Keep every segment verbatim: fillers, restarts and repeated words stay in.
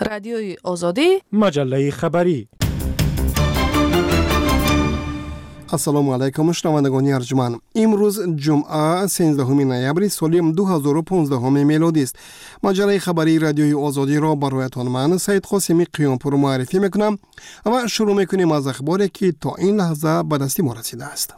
رادیوی آزادی، مجله خبری. السلام علیکم شنوندگان ارجمند. امروز جمعه سیزدهم نوامبر سال دو هزار و پانزده میلادی است. مجله خبری رادیوی آزادی را برایتان من سید قاسمی قیامپور معرفی میکنم و شروع میکنیم از اخباری که تا این لحظه به دست ما رسیده است.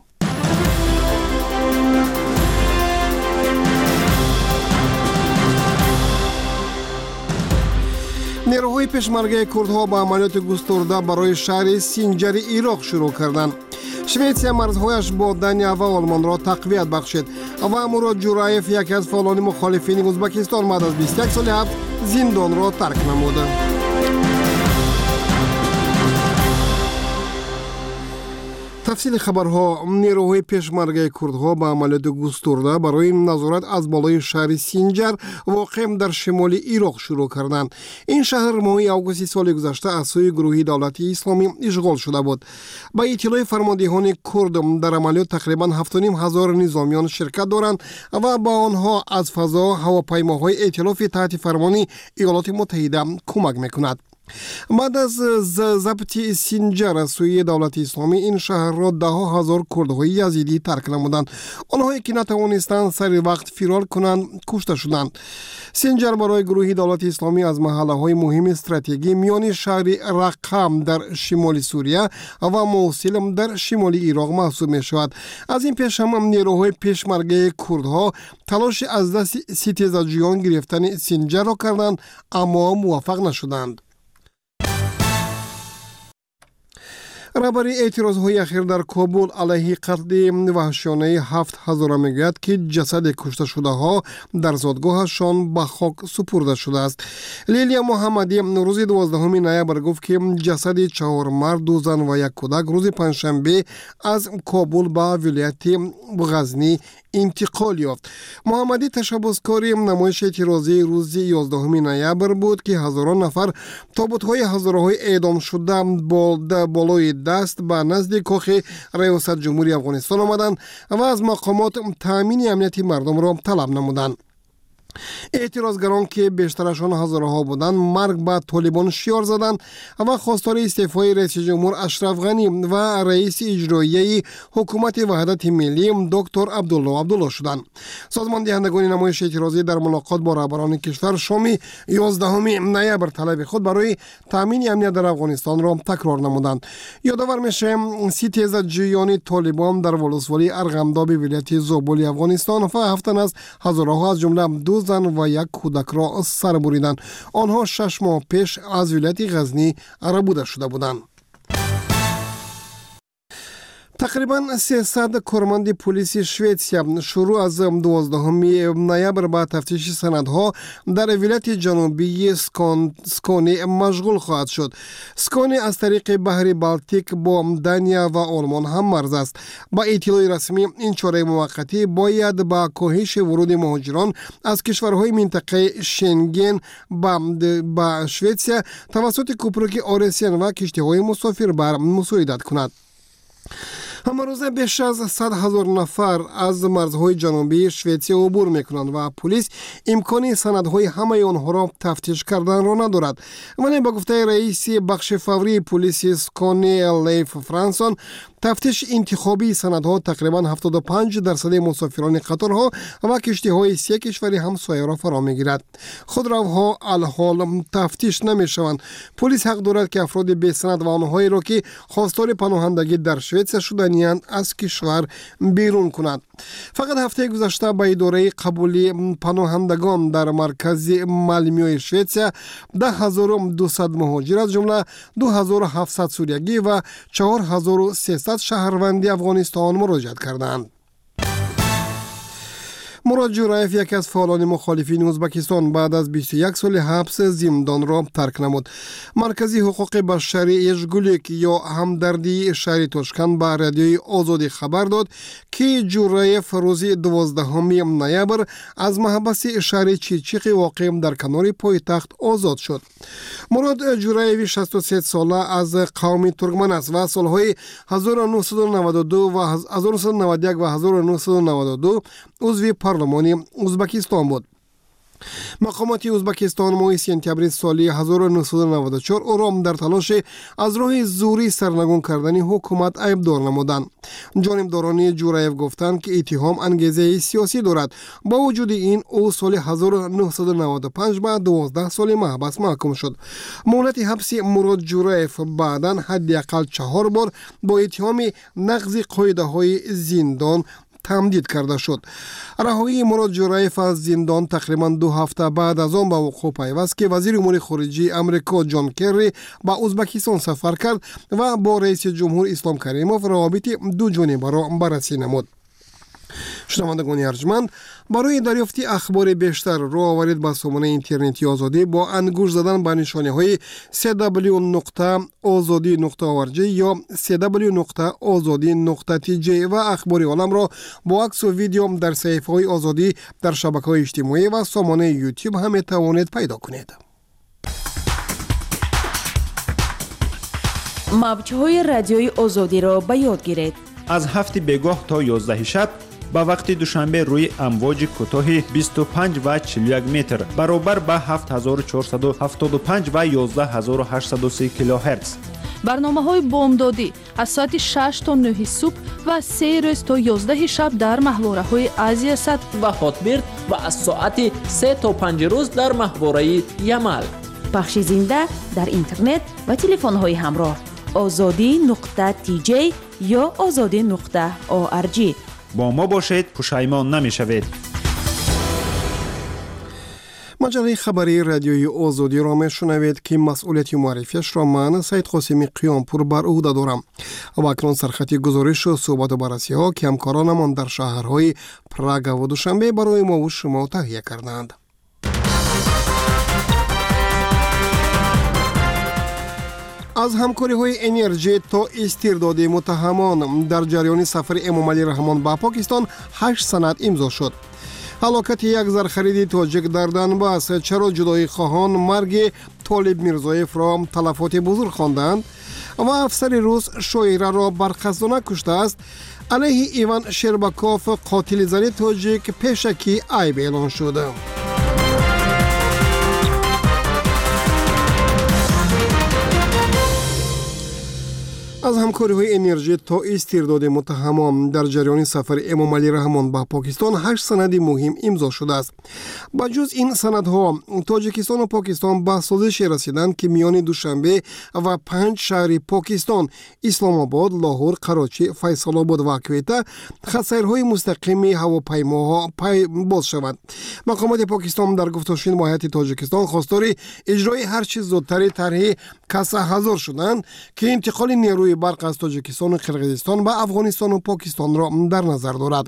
نیروهای پشمرگه کردها با عملیات گسترده برای شهر سینجر عراق شروع کردند. شویتسیا مرزهایش با دنیا و آلمان را تقویت بخشید و مراد جورایف یکی از فعالان مخالفین ازبکستان بعد از بیست و یک سال حبس زندان را ترک نمود. تفصیل خبرها. نیروهای پشمرگه کردها با عملیات گسترده برای نظارت از بالای شهر سینجر واقع در شمال عراق شروع کردند. این شهر ماه اوگوست سال گذشته از سوی گروه دولتی اسلامی اشغال شده بود. با اطلاع فرماندهان کرد در عملیات تقریبا هفت و نیم هزار نظامیان شرکت دارند و با آنها از فضا هواپیماهای ائتلاف تحت فرمان ایالات متحده کمک میکند. بعد از ضبط سینجر از سوی دولت اسلامی این شهر را ده هزار کردهای یزیدی ترک نمودند. آنهایی که نتوانستند سر وقت فرار کنند کشته شدند. سینجر برای گروه دولت اسلامی از محله های مهم استراتژی میان شهر رقم در شمال سوریه و موصل در شمال عراق محسوب می شود. از این پیش هم نیروهای پشمرگه کردها تلاش از دست ستیزجویان گرفتن سینجر را کردند اما موفق نشدند. رهبری اعتراض‌های اخیر در کابل علیه قتل وحشیانه هفت هزار میگوید که جسد کشته شده ها در زادگاهشان به خاک سپرده شده است. لیلیا محمدی روز دوازدهم نوامبر گفت که جسد چهار مرد، دو زن و یک کودک روز پنجشنبه از کابل به ولایت غزنی انتقال یافت. محمدی تشبسکار نمایش اعتراضی روز یازدهم نوامبر بود که هزاران نفر تابوت‌های هزاره‌های اعدام شده بالای دست به نزد کاخ ریاست جمهوری افغانستان آمدند و از مقامات تامین امنیت مردم را طلب نمودند. اعتراضگران که بیشترشان هزارها بودند مرگ به طالبان شعار زدند و خواستار استعفای رئیس جمهور اشرف غنی و رئیس اجرایی حکومت وحدت ملی دکتر عبدالله عبدالله شدند. سازمان دهندگان نمایش اعتراضی در ملاقات با رهبران کشور شام یازدهم نوامبر طلب خود برای تامین امنیت در افغانستان را تکرار نمودند. یادآور میشه ستیزجویان طالبان در ولسوالی ارغنداب ولایت زابل افغانستان و هفتن از هزارها از جمله دو زن و یک کودک را سر بریدند. آنها شش ماه پیش از ولایت غزنی ربوده شده بودند. تقریبا سیصد کارمند پلیس شویتسیا شروع از دوازدهم نوامبر با تفتیش سندها در ولایت جنوبی سکانی مشغول خواهد شد. سکانی از طریق بحر بالتیک با دنیا و آلمان هم مرز است. با اطلاع رسمی این چاره موقتی باید با کاهش ورود مهاجران از کشورهای منطقه شنگن با شویتسیا توسط کوپرک آرسیان و کشتی‌های مسافربر مساعدت کند. همه روزه بیش از صد هزار نفر از مرزهای جنوبی شویتسیا عبور میکنند و پلیس امکانی سندهای همه آنها را تفتیش کردن را ندارد. ولی با گفته رئیس بخش فوری پلیس سکانی لیف فرانسون تفتیش انتخابی سندها تقریبا هفتاد و پنج درصد مسافران قطارها و کشتی‌های سه کشوری همسایه را فرا میگیرد. خودروها الحال تفتیش نمیشوند. پلیس حق دارد که افراد بی سند و آنهایی را که خواستار پناهندگی در شویتسیا شده‌اند از کشور بیرون کند. فقط هفته گذشته به اداره قبولی پناهندگان در مرکز مالمیو شویتسیا ده هزار و دویست مهاجر از جمله دو هزار و هفتصد سوریگی و چهار هزار و سیصد شهروند افغانستان مراجعت کردند. مراد جورایف یکی از فعالان مخالفین ازبکستان بعد از بیست و یک سال حبس زندان را ترک نمود. مرکزی حقوق بشر ایشگولیک یا همدردی شهر توشکن به رادیوی آزادی خبر داد که جورایف روز دوازدهم نوامبر از محبس شهر چیچیق واقع در کنار پایتخت آزاد شد. مراد جورایف شصت و سه ساله از قوم ترکمن است و سالهای هزار و نهصد و نود و دو و هزار و نهصد و نود و یک و هزار و نهصد و نود و دو عضو پارلمان ازبکستان بود. مقامات ازبکستان ماه سپتامبر سال هزار و نهصد و نود و چهار او را در تلاش از راه زوری سرنگون کردن حکومت عیبدار نمودند. جانبداران جورایف گفتند که اتهام انگیزه سیاسی دارد. با وجود این او سال هزار و نهصد و نود و پنج به دوازده سال محبس محکوم شد. مهلت حبس مراد جورایف بعداً حداقل چهار بار با اتهام نقض قاعده های زندان تمدید کرده شد. رهایی مراد جورایف از زندان تقریبا دو هفته بعد از آن به وقوع پیوست که وزیر امور خارجه آمریکا جان کری به ازبکستان سفر کرد و با رئیس جمهور اسلام کریموف روابط دو جانبه را بررسی نمود. شنوندگان ارجمند، برای دریافت اخبار بیشتر رو آورید به سامانه اینترنتی آزادی با انگوش زدن به نشانه های سی دبلیو نقطه آزادی نقطه او ار جی یا سی دبلیو نقطه آزادی نقطه تی جی و اخبار عالم را با عکس و ویدیو در صفحه های آزادی در شبکه‌های اجتماعی و سامانه یوتیوب هم توانید پیدا کنید. موج‌های رادیوی آزادی را به یاد گیرید. از هفت بگاه تا یازده شب با وقت دوشنبه روی امواج کوتاه بیست و پنج و چهل و یک متر برابر با هفت هزار و چهارصد و هفتاد و پنج و یازده هزار و هشتصد و سی کیلوهرتز. برنامه‌های بامدادی از ساعت شش تا نه صبح و سه روز تا یازده شب در محوره‌های آسیا صد و هاتبرد و از ساعت سه تا پنج روز در محوره یمل. پخش زنده در اینترنت و تلفن‌های همراه آزادی نقطه تی جی یا آزادی نقطه او ار جی. با ما باشید، پشیمان نمی‌شوید. مجله خبری رادیوی آزادی را میشنوید که مسئولیت معرفیش را من سید قاسمی قیامپور بر عهده دارم. و اکنون سرخط گزارش و صحبت و بررسی ها که همکارانمان در شهرهای پراگ و دوشنبه برای ما و شما تهیه کردند. از همکاری های انرژی تا استرداد متهمان در جریان سفر امام علی رحمان به پاکستان هشت سند امضا شد. هلاکت یک زرخرید تاجیک در دنباس، چرا جدایی خواهان مرگ طالب میرزایف را تلفات بزرگ خواندند و افسر روس شاعره را برقصدانه کشته است، علیه ایوان شربکاف قاتل زن تاجیک پیشکی عیب اعلان شده. از همکاری های انرژی تا استرداد متهمان در جریان سفر امام علی رحمان به پاکستان هشت سند مهم امضا شده است. با جز این سندها تاجیکستان و پاکستان به سازش رسیدند که میان دوشنبه و پنج شهر پاکستان اسلام آباد، لاهور، کراچی، فیصل آباد و کویته خط‌سیرهای مستقیم هواپیماها پای باز شود. مقامات پاکستان در گفتگوی با هیئت تاجیکستان خواستار اجرای هر چیز زودتر طرح کسا هزار شدند که انتقال نیروی برق از تاجیکستان و قرقیزستان به افغانستان و پاکستان را در نظر دارد.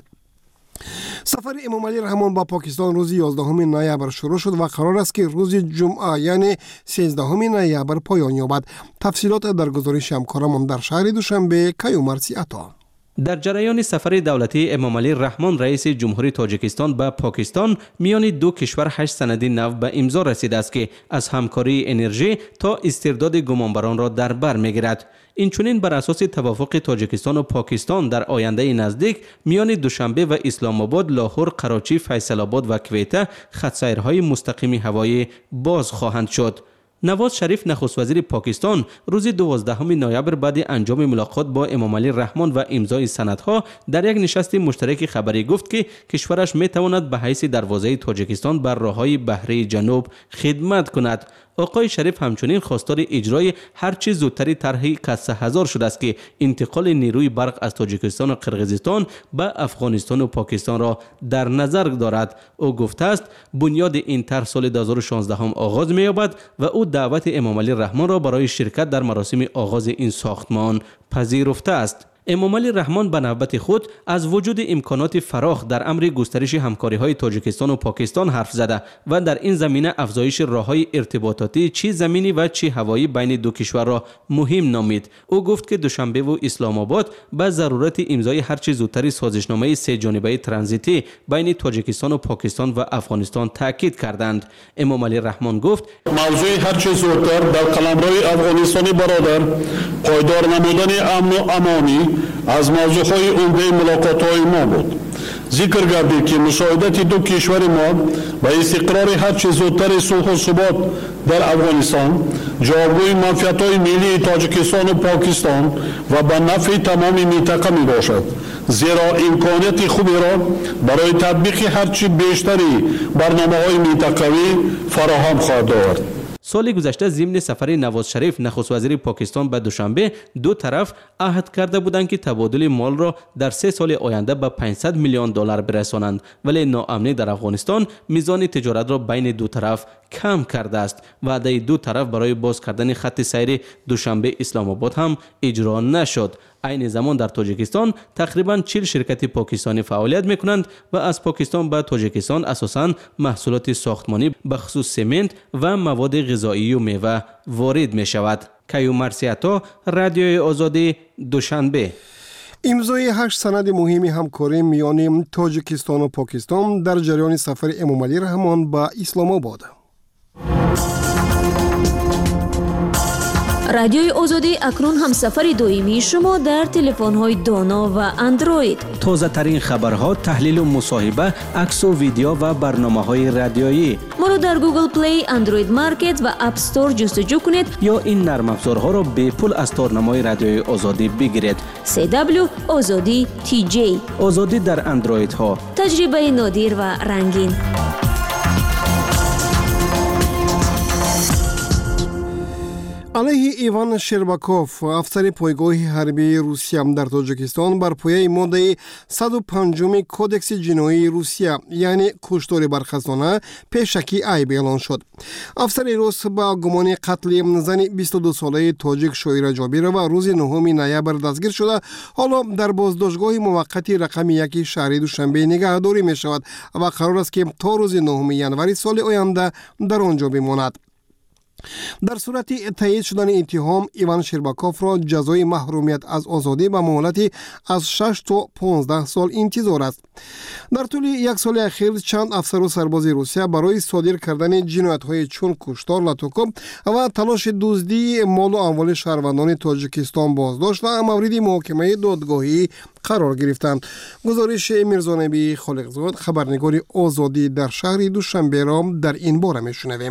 سفر امام علی رحمان با پاکستان روز یازدهم نوامبر شروع شد و قرار است که روز جمعه یعنی سیزدهم نوامبر پایان یابد. تفصیلات در گزارش همکارمان در شهر دوشنبه کیومرثی عطا. در جریان سفر دولتی امام علی رحمان رئیس جمهوری تاجیکستان به پاکستان میان دو کشور هشت سند نو به امضا رسیده است که از همکاری انرژی تا استرداد گمانبران را در بر میگیرد. این چنین بر اساس توافق تاجیکستان و پاکستان در آینده نزدیک میان دوشنبه و اسلام آباد، لاهور، کراچی، فیصل آباد و کویته خط‌سیرهای مستقیم هوایی باز خواهند شد. نواز شریف نخست وزیر پاکستان روز دوازدهم نوامبر بعد انجام ملاقات با امام علی رحمان و امضای سندها در یک نشست مشترک خبری گفت که کشورش میتواند به حیث دروازه تاجیکستان بر راههای بحری جنوب خدمت کند. آقای شریف همچنین خواستار اجرای هر چه زودتری طرح کسا هزار شده است که انتقال نیروی برق از تاجیکستان و قرقیزستان به افغانستان و پاکستان را در نظر دارد. او گفته است بنیاد این طرح سال دو هزار و شانزده هم آغاز می‌یابد و او دعوت امام علی رحمان را برای شرکت در مراسم آغاز این ساختمان پذیرفته است. امام علی رحمان به نوبت خود از وجود امکانات فراخ در امر گسترش همکاری‌های تاجیکستان و پاکستان حرف زده و در این زمینه افزایش راه‌های ارتباطاتی چه زمینی و چه هوایی بین دو کشور را مهم نامید. او گفت که دوشنبه و اسلام آباد به ضرورت امضای هر چه زودتر سازشنامه سه جانبه ترانزیتی بین تاجیکستان و پاکستان و افغانستان تاکید کردند. امام علی رحمان گفت موضوع هر چه زودتر در قلمروی افغانستانی برادر پایدار نمودن امن و امانی از موضوعهای عمده ملاقات‌های ما بود. ذکر گردید که مساعدت دو کشور ما و استقرار هر چه زودتر صلح و ثبات در افغانستان جوابگوی منفعت‌های ملی تاجیکستان و پاکستان و به نفع تمام منطقه می باشد، زیرا امکانیت خوبی را برای تطبیق هرچی بیشتری برنامه‌های منطقوی فراهم خواهد آورد. سال گذشته ضمن سفر نواز شریف نخست وزیر پاکستان به دوشنبه دو طرف عهد کرده بودند که تبادل مال را در سه سال آینده به پانصد میلیون دلار برسانند، ولی ناامنی در افغانستان میزان تجارت را بین دو طرف کم کرده است. وعده دو طرف برای باز کردن خط سیر دوشنبه اسلام آباد هم اجرا نشد. عین زمان در تاجیکستان تقریبا چهل شرکت پاکستانی فعالیت میکنند و از پاکستان به تاجیکستان اساساً محصولات ساختمانی به خصوص سمنت و مواد غذایی و میوه وارد می شود. کیو مرسیاتا، رادیوی آزادی، دوشنبه. امضای هشت سند مهم همکاری میان تاجیکستان و پاکستان در جریان سفر امامعلی رحمان به اسلام آباد. رادیوی آزادی اکنون هم سفر دویمی شما در تلفن‌های دانا و اندروید. تازه ترین خبرها، تحلیل و مصاحبه، عکس و ویدیو و برنامه‌های رادیویی. ما رو در گوگل پلی، اندروید مارکت و اپ استور جستجو کنید یا این نرم افزارها را به پول از تارنمای رادیوی آزادی بگیرید. سی دبلیو آزادی تی جی. آزادی در اندروید ها. تجربه نادر و رنگین. علیه ایوان شرباکوف، افسر پایگاه حربی روسیه در تاجیکستان، بر پایه ماده صد و پنج کودکس جنایی روسیه یعنی کشتار برخستانه پیشکی عیب اعلان شد. افسر روس با گمان قتل زن بیست و دو ساله تاجیک شویرا جابیرova روز نهم نوامبر دستگیر شده، حالا در بازداشتگاه موقتی رقم یک شهر دوشنبه نگهداری می شود و قرار است که تا روز نهم ژانویه سال آینده در آنجا بماند. در صورت تایید شدن اتهام، ایوان شرباکوف را جزای محرومیت از آزادی به مهلتی از شش تا پانزده سال انتظار است. در طول یک سال اخیر چند افسر و سرباز روسیه برای صادر کردن جنایت‌های چون کشتار، لطوکوب و تلاش دزدی مال و اموال شهروندان تاجیکستان بازداشت و مورد محاکمه دادگاهی قرار گرفتند. گزارش میرزانبی خالقزاد، خبرنگار آزادی در شهر دوشنبه را در این باره میشنویم.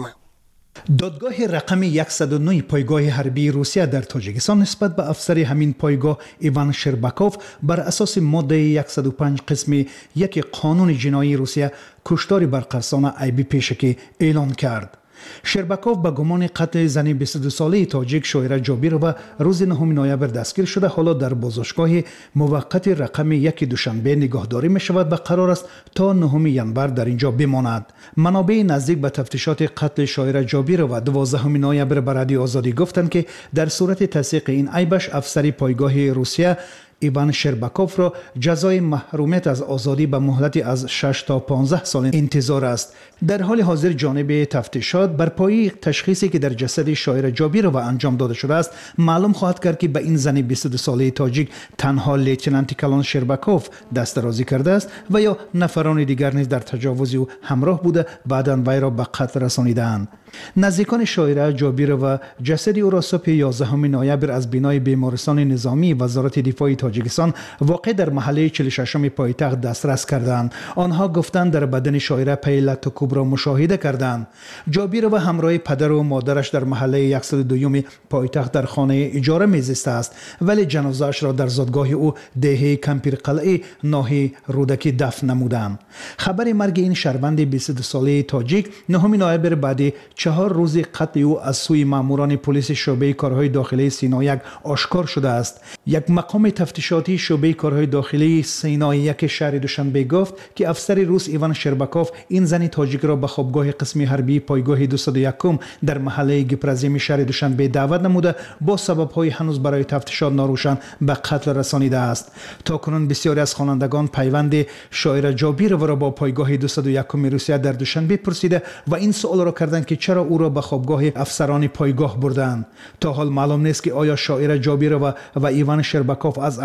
دادگاه رقم صد و نه پایگاه حربی روسیه در تاجیکستان نسبت به افسر همین پایگاه ایوان شرباکوف بر اساس ماده صد و پنج قسم یک قانون جنایی روسیه کشتار برقرارانه عیبی پیشکی اعلان کرد. شرباکوف با گمان قتل زن بیست و دو ساله تاجیک شویرا جابیرova روز نهم نوامبر دستگیر شده، حالا در بازداشتگاه موقت رقم یک دوشنبه نگهداری می شود و قرار است تا نهم ژانویه در اینجا بماند. منابع نزدیک به تفتیشات قتل شویرا جابیرova دوازدهم نوامبر به رادیو آزادی گفتند که در صورت تصدیق این عیبش افسری پایگاه روسیه ایوان شرباکوف را جزای محرومیت از آزادی به مهلتی از شش تا پانزده سال انتظار است. در حال حاضر جانب تفتیشات بر پایه تشخیصی که در جسد شویرا جابیرova انجام داده شده است معلوم خواهد کرد که به این زن بیست و دو ساله تاجیک تنها لیتنانت کلان شرباکوف دست درازی کرده است و یا نفران دیگر نیز در تجاوز او همراه بوده بعداً وی را به قتل رسانیدند. نزدیکان شویرا جابیرova جسد او را صبح یازدهم نوامبر از بنای بیمارستان نظامی وزارت دفاع تاجیکستان واقع در محله چهل و ششم پایتخت دسترس کردند. آنها گفتند در بدن شویرا پیلت و کوب را مشاهده کردند. جابیرova همراه پدر و مادرش در محله صد و دو پایتخت در خانه اجاره میزیسته است، ولی جنازه‌اش را در زادگاه او دهه کمپیر قلعه ناحیه رودکی دفن نمودند. خبر مرگ این شهروند بیست و دو ساله تاجیک نهم نوامبر بعد چهار روز قتل او از سوی ماموران پلیس شعبه کارهای داخلی سینای آشکار شده است. یک مقام تفتیشاتی شعبه کارهای داخلی سینای یک شهر دوشنبه گفت که افسر روس ایوان شرباکوف این زن تاجیک را به خوابگاه قسمی حربی پایگاه دویست و یک در محله گپرزیم شهر دوشنبه دعوت نموده با سبب‌های هنوز برای تفتیشات ناروشن به قتل رسانیده است. تاکنون بسیاری از خوانندگان پیوند شویرا جابیرova را با پایگاه دویست و یک روسیه در دوشنبه پرسیده و این سوال را کردند که چرا او را به خوابگاه افسران پایگاه بردند. تا حال معلوم نیست که آیا شویرا جابیرova و ایوان شرباکوف از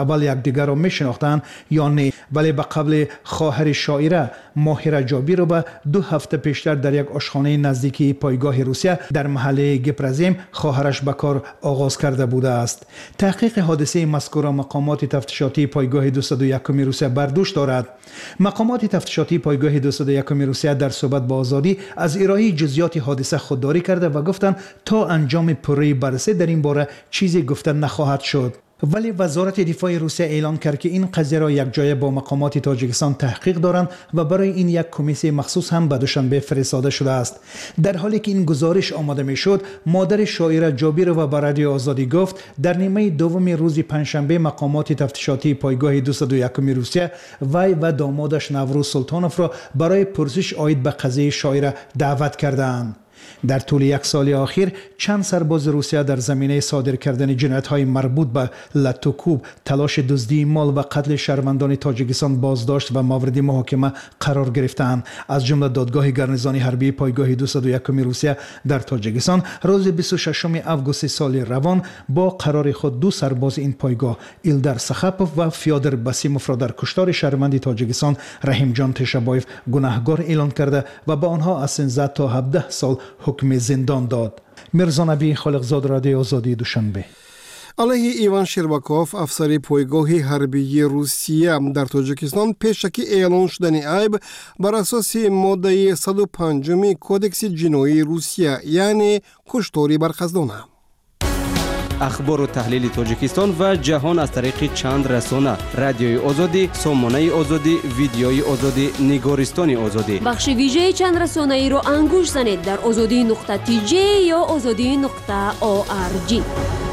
اول یکدیگر را میشناختند یا نه، ولی به قبل خواهر شاعره ماهره جابی رو به دو هفته پیشتر در یک آشخانه نزدیکی پایگاه روسیه در محله گپرزیم خواهرش به کار آغاز کرده بوده است. تحقیق حادثه مذکور مقامات تفتیشاتی پایگاه دویست و یک روسیه برداشت دارد. مقامات تفتیشاتی پایگاه دویست و یک روسیه در صحبت با آزادی از ارائه جزئیات حادثه خودداری کرده و گفتند تا انجام پروری بررسی در این باره چیزی گفته نخواهد شد. ولی وزارت دفاع روسیه اعلان کرد که این قضیه را یک جای با مقامات تاجیکستان تحقیق دارند و برای این یک کمیسیون مخصوص هم به دوشنبه فرستاده شده است. در حالی که این گزارش آماده میشد، مادر شاعره جابیرova به رادیو آزادی گفت در نیمه دوم روز پنجشنبه مقامات تفتیشاتی پایگاه دویست و یک روسیه وی و دامادش نوروز سلطانوف را برای پرسش عاید به قضیه شاعره دعوت کردند. در طول یک سال اخیر چند سرباز روسیه در زمینه صادر کردن جنایت‌های مربوط به لطوکوب، تلاش دزدی مال و قتل شهروندان تاجیکستان بازداشت و مورد محاکمه قرار گرفتند. از جمله دادگاه گارنیزانی حربی پایگاه دویست و یک روسیه در تاجیکستان روز بیست و ششم آگوست سال روان با قرار خود دو سرباز این پایگاه، ایلدار سخاپوف و فیودر باسیموف را در کشتار شهروند تاجیکستان رحیم جان تشبایف گناهکار اعلان کرده و به آنها از سیزده تا هفده سال حکم زندان داد. میرزا نبی خالقزاد، رادیو آزادی، دوشنبه. علیه ایوان شرباکوف افسر پایگاه حربی روسیه در تاجیکستان پیشکی اعلان شدن عیب بر اساس ماده صد و پنج کودکس جنایی روسیه، یعنی کشتاری برخزدانه. اخبار و تحلیل تاجیکستان و جهان از طریق چند رسانه: رادیوی آزادی، سامانه آزادی، ویدیوی آزادی، نگارستان آزادی. بخش ویژه چند رسانه ای را انگوش زنید در آزادی نقطه تی جی یا آزادی نقطه او آر جی.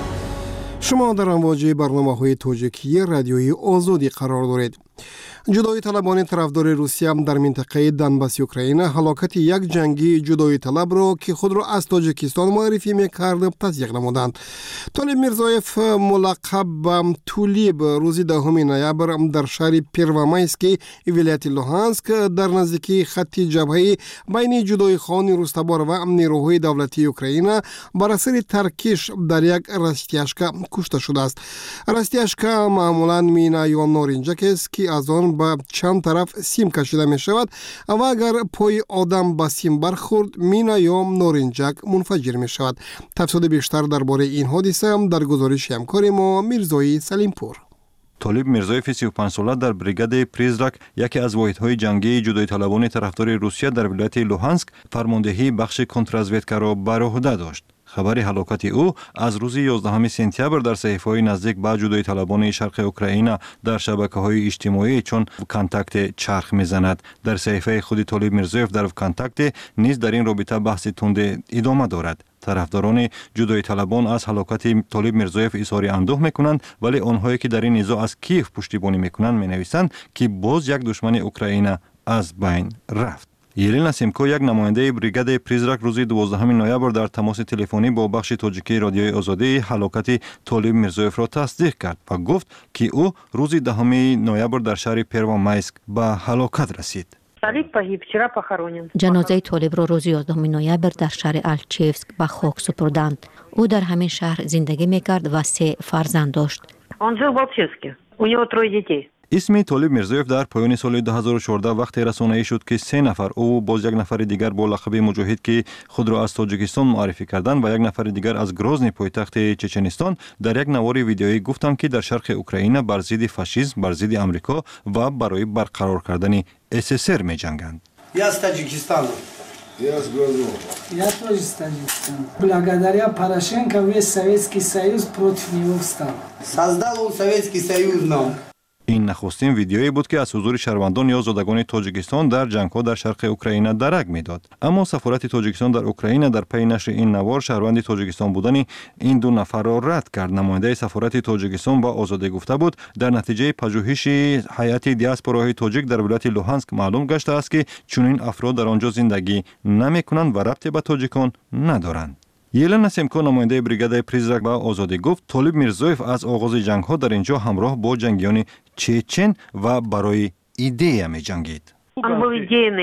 شما در امواج برنامه‌های تاجیکی رادیوی آزادی قرار دارید. جدایی طلبان طرفدار روسیه در منطقه دنباس اوکراین هلاکت یک جنگی جدایی طلب را که خود را از تاجیکستان معرفی می‌کرد تصدیق نمودند. طالب میرزایف ملقب به تولیب روز دهم نوامبر در شهر پیروامایسک ولایت لوهانسک در نزدیکی خط جبهه بین جدایی خان روستابار و نیروهای دولتی اوکراین بر اثر ترکش در یک راستیاشکا کشته شده است. راستیاشکا معمولاً مینا یا نارنجک است که از آن به چند طرف سیم کشیده می شود و اگر پای آدم به سیم برخورد مینا یا نارنجک منفجر می شود. تفصیل بیشتر درباره این حادثه در گزارش همکار ما میرزای سلیمپور. طالب میرزایف سی و پنج ساله در بریگاد پریزراک، یکی از واحدهای جنگی جدایی طلبان طرفدار روسیه در ولایت لوهانسک، فرماندهی بخش کنتررازویدکا را بر عهده داشت. خبر هلاکت او از روز یازدهم سپتامبر در صحیفه‌های نزدیک به جدایی طلبان شرق اوکراین در شبکه‌های اجتماعی چون وکانتاکت چرخ می‌زند. در صحیفه خود طالب میرزایف در وکانتاکت نیز در این رابطه بحث تند ادامه دارد. طرفداران جدایی طلبان از هلاکت طالب میرزایف اظهار اندوه میکنند، ولی آنهایی که در این نزاع از کیف پشتیبانی میکنند مینویسند که باز یک دشمن اوکراین از بین رفت. یلینا سیمکو، یک نماینده بریگاد پریزراک، روز دوازدهم نوامبر در تماس تلفنی با بخش تاجیکی رادیوی آزادی هلاکت طالب میرزایف را تصدیق کرد و گفت که او روز دهم نوامبر در شهر پیروامایسک به هلاکت رسید. جنازه طالب را روز یازدهم نوامبر در شهر الچیفسک به خاک سپردند. او در همین شهر زندگی میکرد و سه فرزند داشت. اسم طالب میرزایف در پایان سال دو هزار و چهارده وقتی رسانه‌ای شد که سه نفر، او باز یک نفر دیگر با لقب مجاهد که خود را از تاجیکستان معرفی کردند و یک نفر دیگر از گروزنی پایتخت چچنستان، در یک نوار ویدیویی گفتند که در شرق اوکراین بر ضد فاشیسم، بر ضد آمریکا و برای برقرار کردن اس اس ار می‌جنگند. Я с Таджикистана. Я с Грузии. Я тоже с Таджикистана. Благодаря Порошенко весь Советский Союз против него встал. Создал он Советский Союз нам. این نخستین ویدیویی بود که از حضور شهروندان یا زادگان تاجیکستان در جنگ‌ها در شرق اوکراین درک می‌داد. اما سفارت تاجیکستان در اوکراین در پی نشر این نوار شهروند تاجیکستان بودن این دو نفر را رد کرد. نماینده سفارت تاجیکستان با آزادی گفته بود در نتیجه پژوهش هیئت دیاسپوراهای تاجیک در ولایت لوهانسک معلوم گشته است که چنین افراد در آنجا زندگی نمی‌کنند و ربطی به تاجیکان ندارند. یلنا سیمکو، نماینده بریگاد پریزراک، با آزادی گفت طالب میرزایف از آغاز جنگ ها در اینجا همراه با جنگیان چچن و برای ایده می جنگید.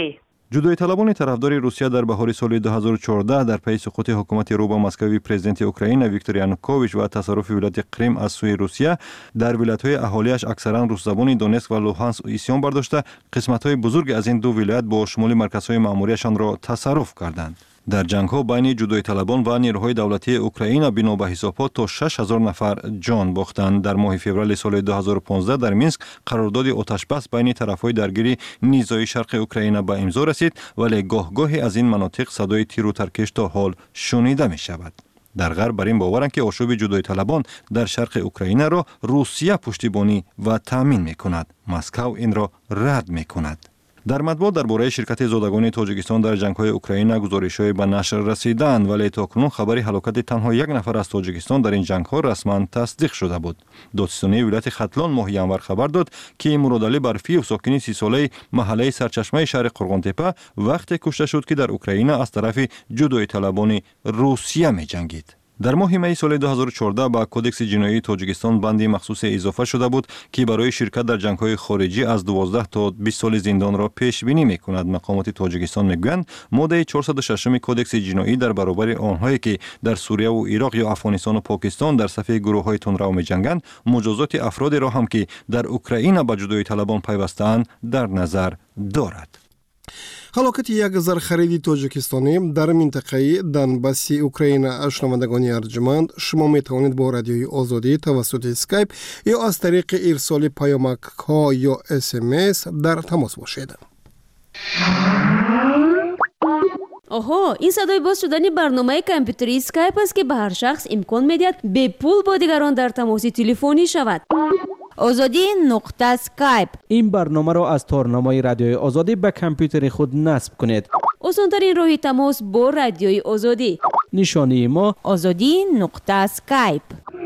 جدایی‌طلبان طرفدار روسیه در بهار سال دو هزار و چهارده در پی سقوط حکومت روبا مسکوی پرزیدنت اوکراین ویکتور یانوکوویچ و تصرف ولایت کریم از سوی روسیه در ولایت‌های اهالیش اکثرا روس‌زبان دونتسک و لوهانسک اسیان برداشته قسمت‌های بزرگ از این دو ولایت با شمول مرکزهای مأموریتشان را تصرف کردند. در جنگ‌ها بین جدایی‌طلبان و نیروهای دولتی اوکراین بنا به حسابات تا شش هزار نفر جان باختند. در ماه فوریه سال دو هزار و پانزده در مینسک قرارداد آتش‌بس بین طرف‌های درگیر نیزای شرق اوکراین به امضا رسید، ولی گاه-گاهی از این مناطق صدای تیر و ترکش تا حال شنیده می‌شود. در غرب بر این باورند که آشوب جدایی‌طلبان در شرق اوکراین را روسیه پشتیبانی و تامین می‌کند. مسکو این را رد می‌کند. در مطبوعات درباره شرکت زادگان تاجیکستان در جنگ‌های اوکراین گزارش‌های به نشر رسیدند، ولی تاکنون خبری هلاکت تنها یک نفر از تاجیکستان در این جنگ‌ها رسما تصدیق شده بود. دادستانی ولایت ختلان ماه ینور خبر داد که مرادعلی برفی و ساکن سی ساله محله سرچشمه شهر قرغان‌تپه وقتی کشته شد که در اوکراین از طرف جدایی‌طلبان روسیه می‌جنگید. در ماه می سال دو هزار و چهارده با کدکس جنایی تاجیکستان بندی مخصوص اضافه شده بود که برای شرکت در جنگ‌های خارجی از دوازده تا بیست سال زندان را پیش بینی می‌کند. مقامات تاجیکستان می‌گویند ماده چهارصد و شش کدکس جنایی در برابر آنهایی که در سوریه و عراق یا افغانستان و پاکستان در صف گروه‌های تندرو می‌جنگند مجازات افرادی را هم که در اوکراین به جدایی‌طلبان پیوسته‌اند در نظر دارد. هلاکت یک زرخرید تاجیکستانی در منطقه دنباسی اوکراین. شنوندگان ارجمند، شما می توانید با رادیوی آزادی توسط اسکایپ یا از طریق ارسال پیامک ها یا اس ام اس در تماس باشید. آها، این صدای باز شدن برنامه کامپیوتری اسکایپ است که به هر شخص امکان می‌دهد به پول با دیگران در تماس تلفنی شود. آزادی نقطه اسکایپ. این برنامه را از تارنامه رادیوی آزادی به کامپیوتر خود نصب کنید. آسان‌ترین راه تماس با رادیوی آزادی. نشانی ما آزادی نقطه اسکایپ.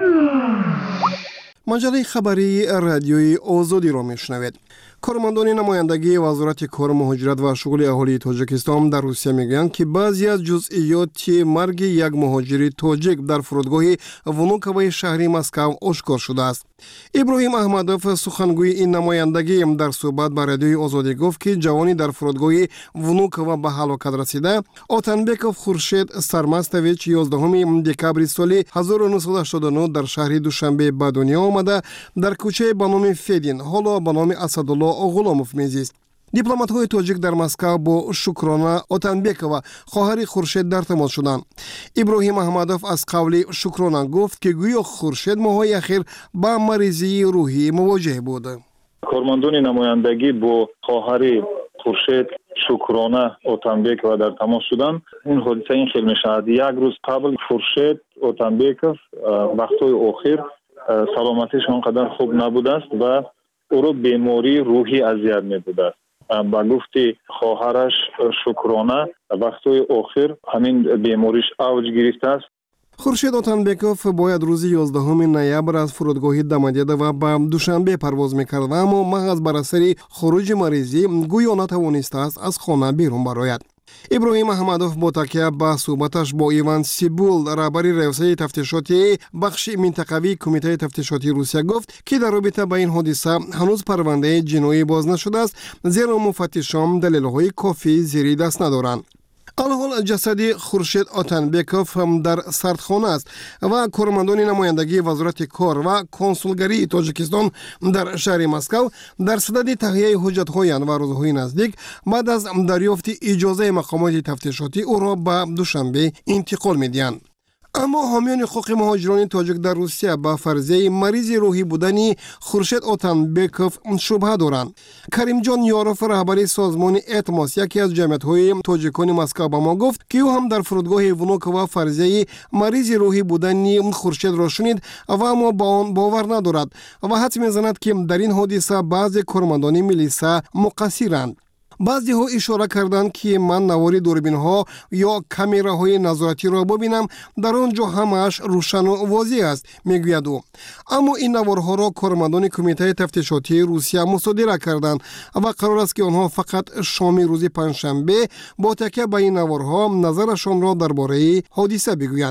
مجله خبری رادیوی آزادی را میشنوید. کارمندان نمایندگی وزارت کار مهاجرت و شغل اهالی تاجیکستان در روسیه میگویند که بعضی از جزئیات مرگ یک مهاجر تاجیک در فرودگاه ونوکوو شهری مسکو آشکار شده است. ابراهیم احمدوف سخنگوی این نمایندگی در صحبت با رادیوی آزادی گفت که جوانی در فرودگاه ونوکوو به هلاکت رسیده آتنبکوف خورشید سرمستویچ یازدهم دکبر سال هزار و نهصد و هشتاد و نه در شهر دوشنبه به دنیا آمده در کوچه به نام فدین حالا به نام اسدالله غلاموف میزیست. دیپلمات‌های تاجیک در مسکو با شکرانه آتنبکووا خواهر خورشید در تماس شدند. ابراهیم احمدوف از قول شکرانه گفت که گویا خورشید ماهای اخیر با مریضی روحی مواجه بود. کارمندان نمایندگی با خواهر خورشید شکرانه آتنبکووا در تماس شدند. این حادثه این خیلی میشد. یک روز قبل خورشید آتنبکوف وقت‌های آخر سلامتیش آنقدر خوب نبوده است و او را بیماری روحی اذیت می‌بوده است. با گفتی خواهرش شکرانه وقتای آخر همین بیماریش اوج گرفته است. خورشید آتنبکوف باید روز یازدهم نوامبر از فرودگاه دمدیده و به دوشنبه پرواز می‌کرد و اما محض بر اثر خروج مریضی گویا نتوانسته است از خانه بیرون برآید. ابراهیم احمدوف با تکیه به صحبتش با ایوان سیبول رهبر ریاست تفتیشاتی بخش منطقوی کمیته تفتیشاتی روسیه گفت که در رابطه با این حادثه هنوز پرونده جنایی باز نشده است، زیرا مفتشان دلیل‌های کافی زیر دست ندارند. الحال جسد خورشید آتنبکوف هم در سردخانه است و کارمندان نمایندگی وزارت کار و کنسولگری تاجیکستان در شهر مسکو در صدد تهیه حجت‌های و روزهای نزدیک بعد از دریافت اجازه مقامات تفتیشاتی او را به دوشنبه انتقال می‌دهند. اما حامیان حقوق مهاجران تاجیک در روسیه با فرضیه مریض روحی بودن خورشید آتنبکوف شبهه دارند. کریم جان یاروف رهبر سازمان اتماس یکی از جمعیت‌های تاجیکان مسکو به ما گفت که او هم در فرودگاه ونوکوو فرضیه مریض روحی بودن خورشید را شنید و اما با آن باور ندارد و حدس می‌زند که در این حادثه بعضی کارمندان میلیسا مقصرند. بعضی ها اشاره کردند که من نواری دوربین ها یا کامراهای نظارتی را ببینم در آنجا همش روشن و واضح است میگوید او. اما این نوارها را کارمندان کمیته تفتیشاتی روسیه مصادره کردند و قرار است که آنها فقط شام روز پنجشنبه با تکیه به این نوارها نظرشان را درباره حادثه بگویند.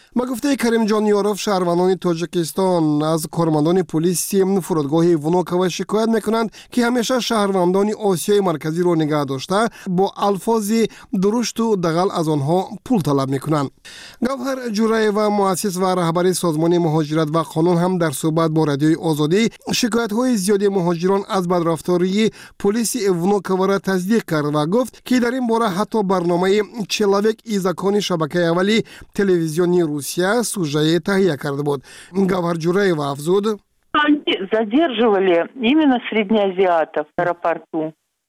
با گفته کریم جان یاروف، شهروندان تاجیکستان از کارمندان پلیس فرودگاه ونوکوو شکایت میکنند که همیشه شهروندان آسیای مرکزی را نگه داشته با الفاظ درشت و دغل از آنها پول طلب میکنند. گوهر جورایوا، مؤسس و رهبر سازمان مهاجرت و قانون، هم در صحبت با رادیوی آزادی شکایت های زیادی مهاجران از بدرفتاری پلیس ونوکوو را تصدیق کرد و گفت که در این باره حتی برنامه چلاویک ایزاکانی شبکه اولی تلویزیونی روسیه سوژه تهیه کرده بود. گوهر جورایوا افزود: Они задерживали именно среднеазиатов в аэропорту.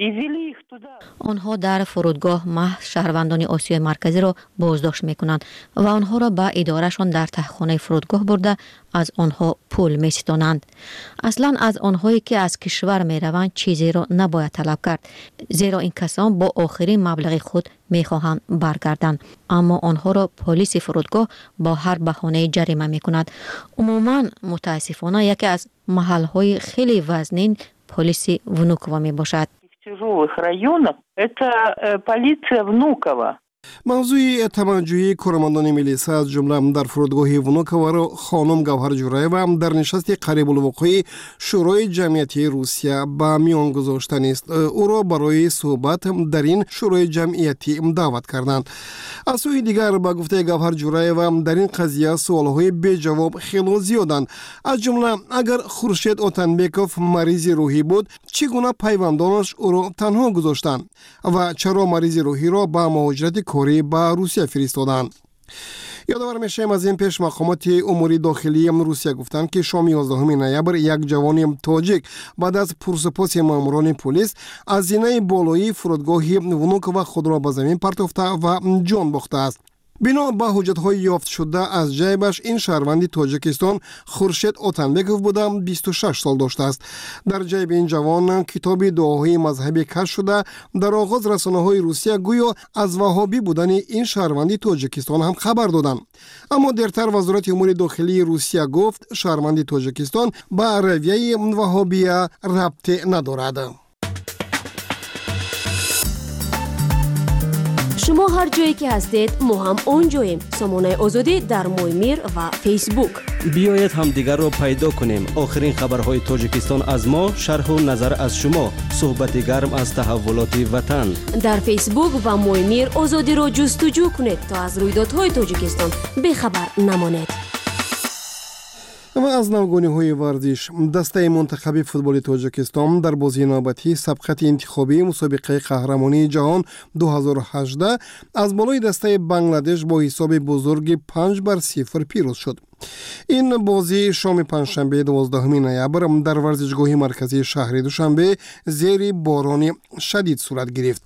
آنها در فرودگاه محض شهروندان آسیای مرکزی را بازداشت میکنند و آنها را به ادارهشان در تهخانه فرودگاه برده از آنها پول میستانند. اصلا از آنهایی که از کشور میروند چیزی را نباید طلب کرد، زیرا این کسان با آخرین مبلغ خود میخواهند برگردند، اما آنها را پلیس فرودگاه با هر بهانه جریمه میکند. عموما متاسفانه یکی از محلهای خیلی وزنین پلیس ونوکوو میباشد. В тяжелых районах это полиция Внуково. موضوع توجهی کارمندان ملیسا از جمله در فرودگاه ونوکوو را خانم گوهر جورایوا در نشست قریب الوقوع شورای جمعیتی روسیه به میان گذاشتن است. او را برای صحبت در این شورای جمعیتی دعوت کردند. از سوی دیگر با گفته گوهر جورایوا در این قضیه سوالهای بی جواب خیلی زیادند. از جمله اگر خورشید اوتنبکوف مریض روحی بود چگونه پیوندانش او را تنها گذاشتند و چرا مریض روحی را به مهاجرت کاری به روسیه فرستادند. یادآور میشیم از این پیش مقامات امور داخلی روسیه گفتند که شام یازدهم نوامبر یک جوان تاجیک بعد از پرسپاس ماموران پلیس از زینه بالایی فرودگاه ونوکوو خود را به زمین پرتافته و جان باخته است. بنا به حجت‌های یافت شده از جیبش این شهروند تاجیکستان خورشید اوتنبکوف بوده بیست و شش سال داشته است. در جیب این جوان کتاب دعاهای مذهبی کشف شده. در آغاز رسانه‌های روسیه گویا از وهابی بودن این شهروند تاجیکستان هم خبر دادند، اما دیرتر وزارت امور داخلی روسیه گفت شهروند تاجیکستان به رویه وهابیه ربطی ندارد. شما هر جایی که هستید ما هم اونجاییم. سامانه آزادی در مویمیر و فیسبوک. بیایید هم دیگر رو پیدا کنیم. آخرین خبرهای تاجیکستان از ما، شرح و نظر از شما، صحبت گرم از تحولات وطن. در فیسبوک و مویمیر آزادی رو جستجو کنید تا از رویدادهای تاجیکستان بخبر نمانید. اما از نوگانی‌های ورزش، دسته منتخب فوتبال تاجیکستان در بازی نوبتی سبقت انتخابی مسابقه قهرمانی جهان دو هزار و هجده از بالای دسته بنگلادش با حساب بزرگ پنج بر صفر پیروز شد. این بازی شام پنجشنبه دوازدهم نوامبر در ورزشگاه مرکزی شهر دوشنبه زیر باران شدید صورت گرفت.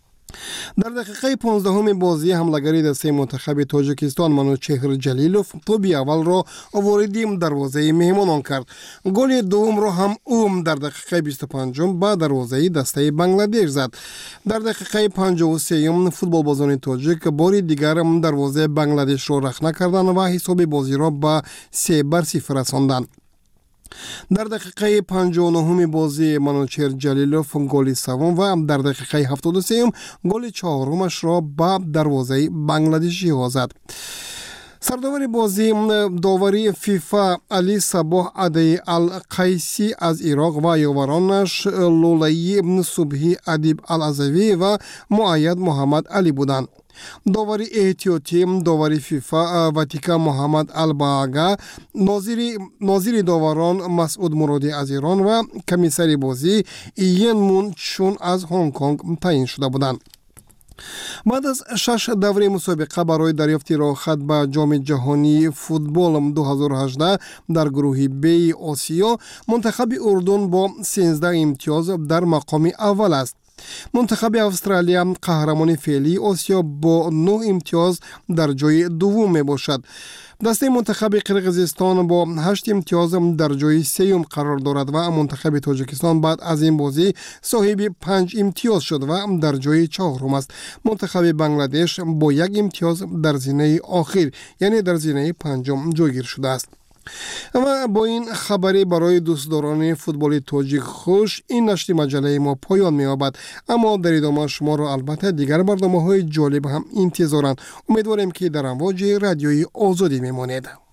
در دقیقه پانزدهم بازی حمله‌گری دسته منتخب تاجیکستان منوچهر جلیلوف توپ اول را وارد دروازه مهمانان کرد. گل دوم را هم او در دقیقه بیست و پنجم به دروازه دسته بنگلادش زد. در دقیقه پنجاه و سه فوتبال بازان تاجیک بار دیگر دروازه بنگلادش را رخنه کردند و حساب بازی را به سه بر صفر رساندند. در دقیقه پنجاه و نه بازی منوچهر جلیلوف گل سوم و در دقیقه هفتاد و سه گل چهارمش را به دروازه بنگلادشی ها زد. سرداور بازی داوری فیفا علی صباح ادی القیسی از عراق و یاورانش لولایی ابن صبحی ادیب العزوی و مؤید محمد علی بودند. داوری احتیاطی داوری فیفا واتیکا محمد الباگا، ناظری ناظری داوران مسعود مرادی از ایران و کمیسری بازی این مون چون از هنگ کنگ تعیین شده بودند. بعد از شش دوره مسابقه برای دریافت راه خط به جام جهانی فوتبال دو هزار و هجده در گروه بی آسیا، منتخب اردن با سیزده امتیاز در مقام اول است. منتخب استرالیا قهرمان فعلی آسیا با نه امتیاز در جای دوم می باشد. دسته منتخب قرقیزستان با هشت امتیاز در جای سوم قرار دارد و منتخب تاجیکستان بعد از این بازی صاحب پنج امتیاز شد و در جای چهارم است. منتخب بنگلادش با یک امتیاز در زینه آخر یعنی در زینه پنجم جایگیر شده است. اما با این خبری برای دوستداران فوتبال تاجیک خوش، این نشر مجله ما پایان می‌یابد. اما در ادامه شما را البته دیگر برنامه‌های جالب هم انتظارند. امیدواریم که در امواج رادیوی آزادی میمانید.